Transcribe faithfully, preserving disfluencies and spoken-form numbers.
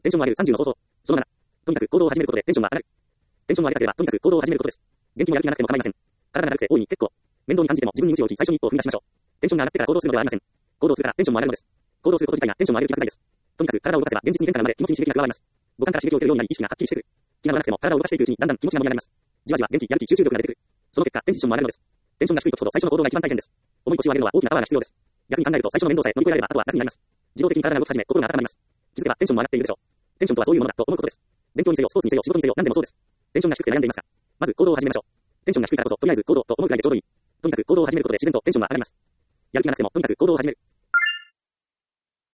テンションを上げるさんじゅうの方法。そのなな。とにかく行動を始めることでテンションが上がる。テンションを上げたければ、とにかく行動を始めることです。元気もやる気がなくても構いません。体がだるくて大いに結構。面倒に感じても自分に鞭を打ち最初に一歩を踏み出しましょう。テンションが上がってから行動するのではありません。行動するからテンションも上がるのです。行動すること自体がテンションを上げる気がないです。とにかく体を動かせば現実に出るからまで気持ちに刺激が加わります。五感から刺激を受けるようになり意識がはっきりしてくる。気が乗らなくても体を動かしていくうちにだんだん気持ちが盛り上がります。じわじわ元気、やる気、集中力が出てくる。その結果、テンションも上がるのです。テンションが低い時ほど最初の行動が一番大変です。重い腰を上げるのは大きなパワーが必要です。逆に考えると最初の面倒さえ乗り越えられればあとは楽になります。自動的に体が動き始め、心が温まります。気づけばテンションも上がっているでしょう。テンションとはそういうものだと思うことです。勉強にせよ、スポーツにせよ、仕事にせよ、何でもそうです。テンションが低くて悩んでいますか？まず行動を始めましょう。テンションが低いからこそ、とりあえず行動と思うくらいでちょうどいい。とにかく行動を始めることで自然とテンションが上がります。やる気がなくてもとにかく行動を始める。